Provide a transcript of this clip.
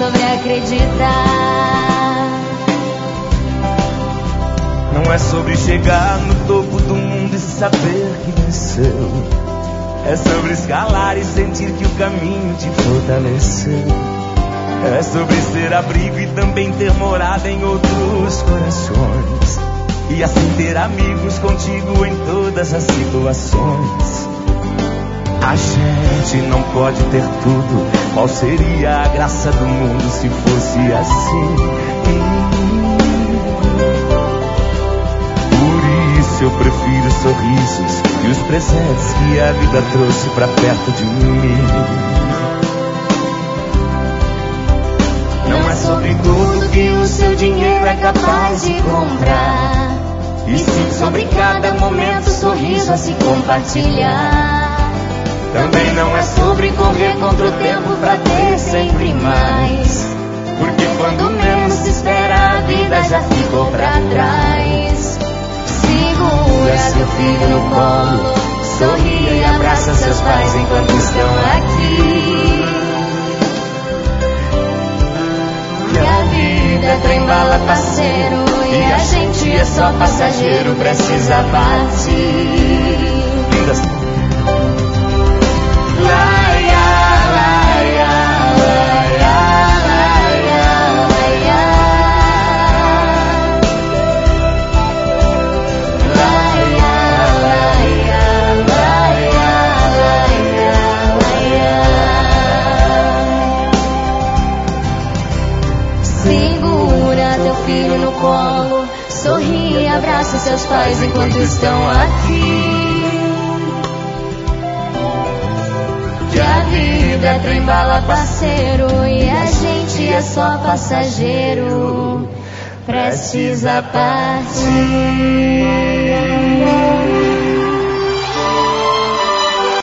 sobre acreditar. Não é sobre chegar no topo do mundo e saber que venceu. É sobre escalar e sentir que o caminho te fortaleceu. É sobre ser abrigo e também ter morada em outros corações. E assim ter amigos contigo em todas as situações. A gente não pode ter tudo. Qual seria a graça do mundo se fosse assim? Por isso eu prefiro sorrisos e os presentes que a vida trouxe pra perto de mim. Não é sobre tudo que o seu dinheiro é capaz de comprar, e sim sobre cada momento, sorriso a se compartilhar. Também não é sobre correr contra o tempo pra ter sempre mais, porque quando menos se espera a vida já ficou pra trás. Segura seu filho no colo, sorria e abraça seus pais enquanto estão aqui. Que a vida é trem-bala, parceiro, e a gente é só passageiro, precisa partir. Segura teu filho no colo, sorri e abraça seus pais enquanto estão aqui. Que a vida é trem-bala, parceiro, e a gente é só passageiro, precisa partir.